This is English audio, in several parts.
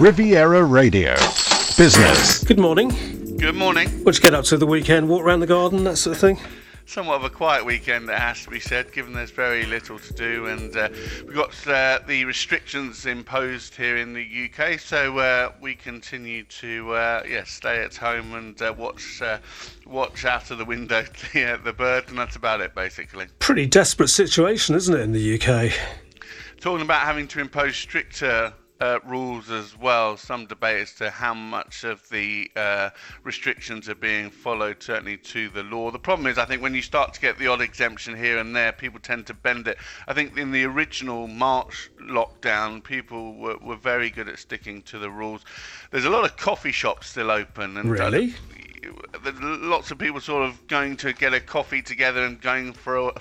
Riviera Radio. Business. Good morning. Good morning. What'd you get up to the weekend? Walk around the garden, that sort of thing? Somewhat of a quiet weekend, it has to be said, given there's very little to do, and we've got the restrictions imposed here in the UK, so we continue to stay at home and watch out of the window the bird, and that's about it, basically. Pretty desperate situation, isn't it, in the UK? Talking about having to impose stricter rules as well. Some debate as to how much of the restrictions are being followed, certainly to the law. The problem is, I think, when you start to get the odd exemption here and there, people tend to bend it. I think in the original March lockdown, people were very good at sticking to the rules. There's a lot of coffee shops still open. And really? There's lots of people sort of going to get a coffee together and going for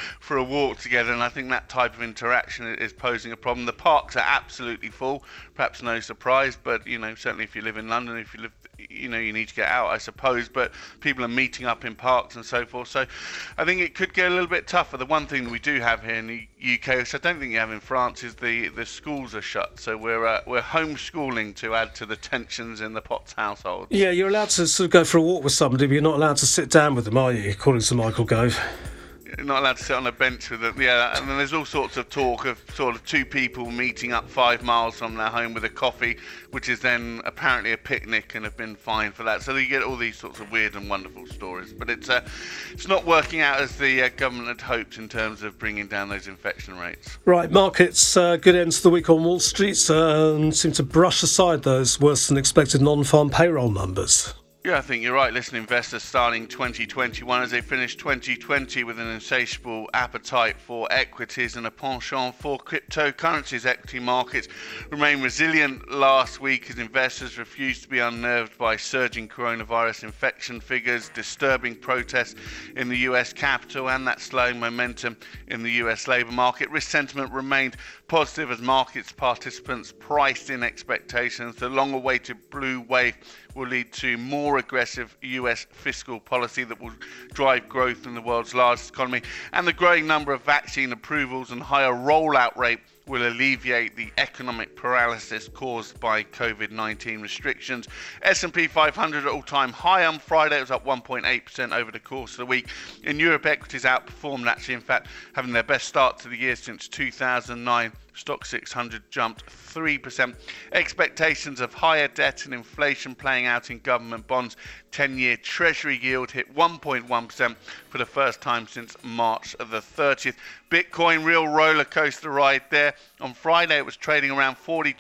a walk together, and I think that type of interaction is posing a problem. The parks are absolutely full, perhaps no surprise, but certainly if you live in London, if you live, you need to get out, I suppose, but people are meeting up in parks and so forth, so I think it could get a little bit tougher. The one thing we do have here in the UK, which I don't think you have in France, is the schools are shut, so we're homeschooling to add to the tensions in the Potts household. Yeah, you're allowed to sort of go for a walk with somebody, but you're not allowed to sit down with them, are you, according to Michael Gove? You're not allowed to sit on a bench with them. Yeah, and then there's all sorts of talk of sort of two people meeting up 5 miles from their home with a coffee, which is then apparently a picnic, and have been fined for that. So you get all these sorts of weird and wonderful stories. But it's not working out as the government had hoped in terms of bringing down those infection rates. Right, markets, good end to the week on Wall Street, seem to brush aside those worse than expected non-farm payroll numbers. Yeah, I think you're right. Listen, investors starting 2021 as they finished 2020 with an insatiable appetite for equities and a penchant for cryptocurrencies. Equity markets remained resilient last week as investors refused to be unnerved by surging coronavirus infection figures, disturbing protests in the US Capitol, and that slowing momentum in the US labour market. Risk sentiment remained positive as markets participants priced in expectations. The long-awaited blue wave will lead to more aggressive US fiscal policy that will drive growth in the world's largest economy, and the growing number of vaccine approvals and higher rollout rate will alleviate the economic paralysis caused by COVID-19 restrictions. S&P 500 at all-time high on Friday. It was up 1.8% over the course of the week. In Europe, equities outperformed, actually, in fact, having their best start to the year since 2009. Stock 600 jumped 3%. Expectations of higher debt and inflation playing out in government bonds. 10-year Treasury yield hit 1.1% for the first time since March the 30th. Bitcoin, real roller coaster ride there. On Friday, it was trading around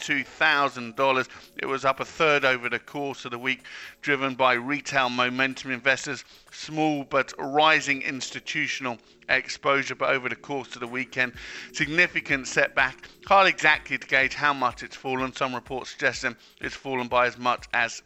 $42,000. It was up a third over the course of the week, driven by retail momentum investors, small but rising institutional exposure. But over the course of the weekend, significant setback. Hard exactly to gauge how much it's fallen. Some reports suggesting it's fallen by as much as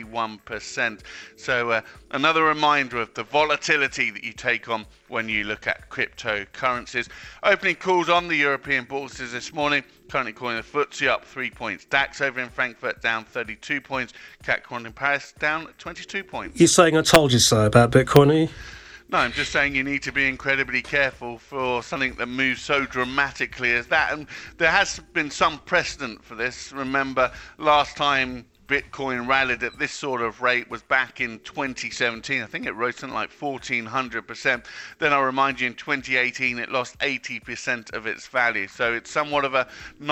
21%. So another reminder of the volatility that you take on when you look at cryptocurrencies. Opening calls on the European bourses this morning. Currently calling the FTSE up 3 points. DAX over in Frankfurt down 32 points. CAC 40 in Paris down 22 points. You're saying I told you so about Bitcoin, are you? No, I'm just saying you need to be incredibly careful for something that moves so dramatically as that. And there has been some precedent for this. Remember, last time Bitcoin rallied at this sort of rate was back in 2017. I think it rose something like 1,400%. Then I'll remind you, in 2018, it lost 80% of its value. So it's somewhat of a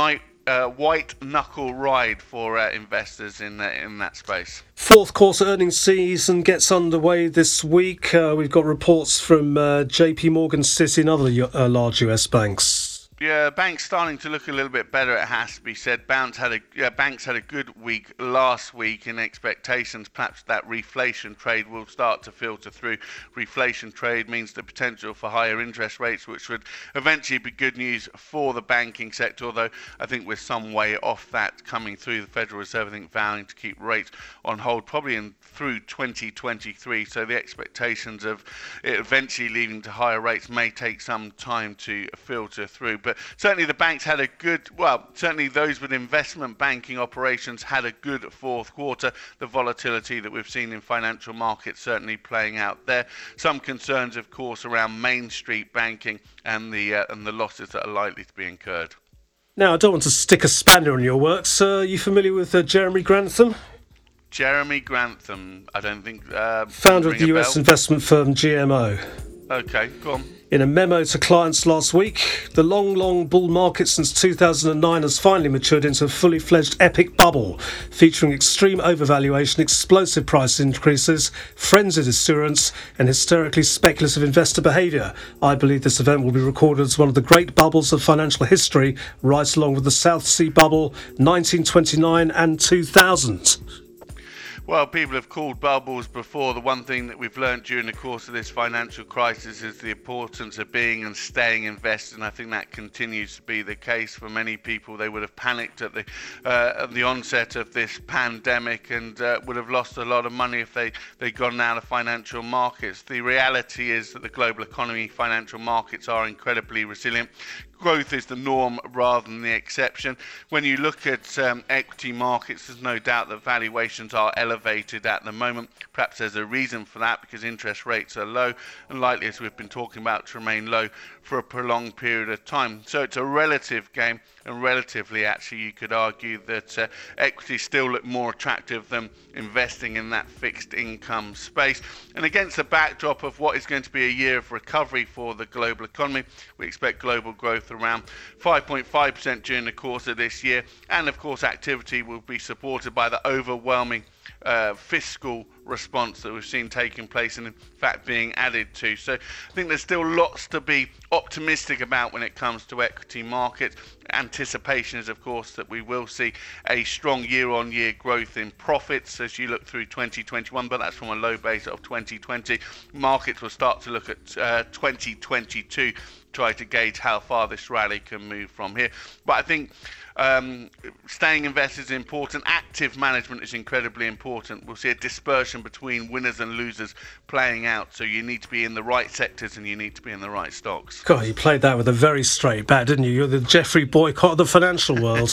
white knuckle ride for investors in that space. Fourth quarter earnings season gets underway this week. We've got reports from JP Morgan, Citi and other large US banks. Yeah, banks starting to look a little bit better, it has to be said. Banks had a good week last week in expectations. Perhaps that reflation trade will start to filter through. Reflation trade means the potential for higher interest rates, which would eventually be good news for the banking sector, although I think we're some way off that coming through. The Federal Reserve, I think, vowing to keep rates on hold probably through 2023. So the expectations of it eventually leading to higher rates may take some time to filter through. But certainly the banks had certainly those with investment banking operations had a good fourth quarter. The volatility that we've seen in financial markets certainly playing out there. Some concerns, of course, around Main Street banking and the losses that are likely to be incurred. Now, I don't want to stick a spanner in your works. Are you familiar with Jeremy Grantham? Jeremy Grantham, I don't think... Founder of the US investment firm GMO. Okay, go on. In a memo to clients last week, the long bull market since 2009 has finally matured into a fully fledged epic bubble, featuring extreme overvaluation, explosive price increases, frenzied assurance, and hysterically speculative investor behaviour. I believe this event will be recorded as one of the great bubbles of financial history, right along with the South Sea bubble, 1929 and 2000. Well, people have called bubbles before. The one thing that we've learned during the course of this financial crisis is the importance of being and staying invested, and I think that continues to be the case for many people. They would have panicked at the onset of this pandemic and would have lost a lot of money if they'd gone out of financial markets. The reality is that the global economy, financial markets are incredibly resilient. Growth is the norm rather than the exception. When you look at equity markets, there's no doubt that valuations are elevated at the moment. Perhaps there's a reason for that, because interest rates are low and likely, as we've been talking about, to remain low for a prolonged period of time. So it's a relative game, and relatively, actually, you could argue that equities still look more attractive than investing in that fixed income space. And against the backdrop of what is going to be a year of recovery for the global economy, we expect global growth around 5.5% during the course of this year, and of course activity will be supported by the overwhelming fiscal response that we've seen taking place and in fact being added to. So I think there's still lots to be optimistic about when it comes to equity markets. Anticipation is of course that we will see a strong year-on-year growth in profits as you look through 2021, but that's from a low base of 2020. Markets will start to look at 2022, try to gauge how far this rally can move from here. But I think staying invested is important. Active management is incredibly important. We'll see a dispersion between winners and losers playing out. So you need to be in the right sectors and you need to be in the right stocks. God, you played that with a very straight bat, didn't you? You're the Jeffrey Boycott of the financial world.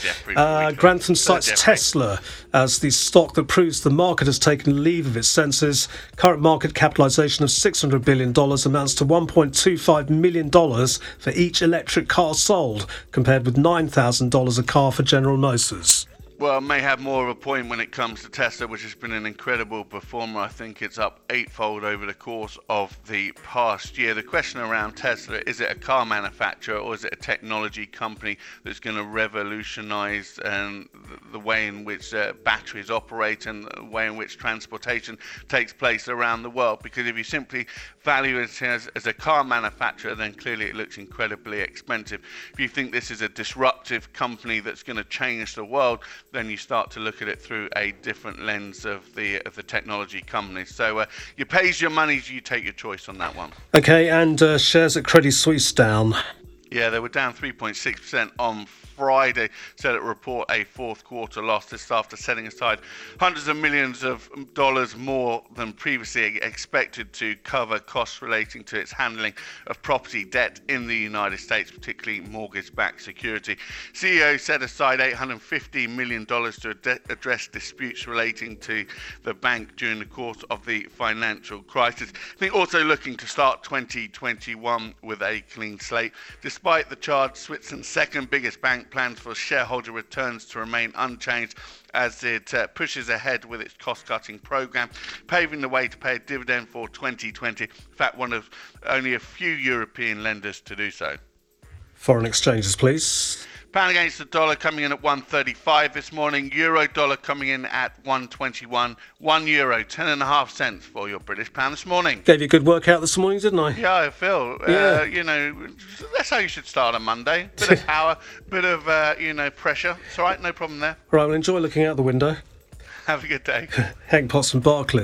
Grantham cites Tesla as the stock that proves the market has taken leave of its senses. Current market capitalisation of $600 billion amounts to $1.25 million for each electric car sold, compared with $9,000 a car for General Motors. Well, may have more of a point when it comes to Tesla, which has been an incredible performer. I think it's up eightfold over the course of the past year. The question around Tesla, is it a car manufacturer or is it a technology company that's going to revolutionize the way in which batteries operate and the way in which transportation takes place around the world? Because if you simply value it as a car manufacturer, then clearly it looks incredibly expensive. If you think this is a disruptive company that's going to change the world, then you start to look at it through a different lens of the technology companies. So you pays your money, you take your choice on that one. Okay, and shares at Credit Suisse down. Yeah, they were down 3.6% on Friday, said it would report a fourth quarter loss. This after setting aside hundreds of millions of dollars more than previously expected to cover costs relating to its handling of property debt in the United States, particularly mortgage-backed security. CEO set aside $850 million to address disputes relating to the bank during the course of the financial crisis. I think also looking to start 2021 with a clean slate. Despite the charge, Switzerland's second biggest bank plans for shareholder returns to remain unchanged as it pushes ahead with its cost-cutting program, paving the way to pay a dividend for 2020. In fact, one of only a few European lenders to do so. Foreign exchanges, please. Pound against the dollar coming in at 135 this morning. Euro dollar coming in at 121. €1, 10.5 cents for your British pound this morning. Gave you a good workout this morning, didn't I? Yeah, I feel. That's how you should start on Monday. Bit of power, bit of pressure. It's all right, no problem there. Right, well, enjoy looking out the window. Have a good day. Hank Potts from Barclays.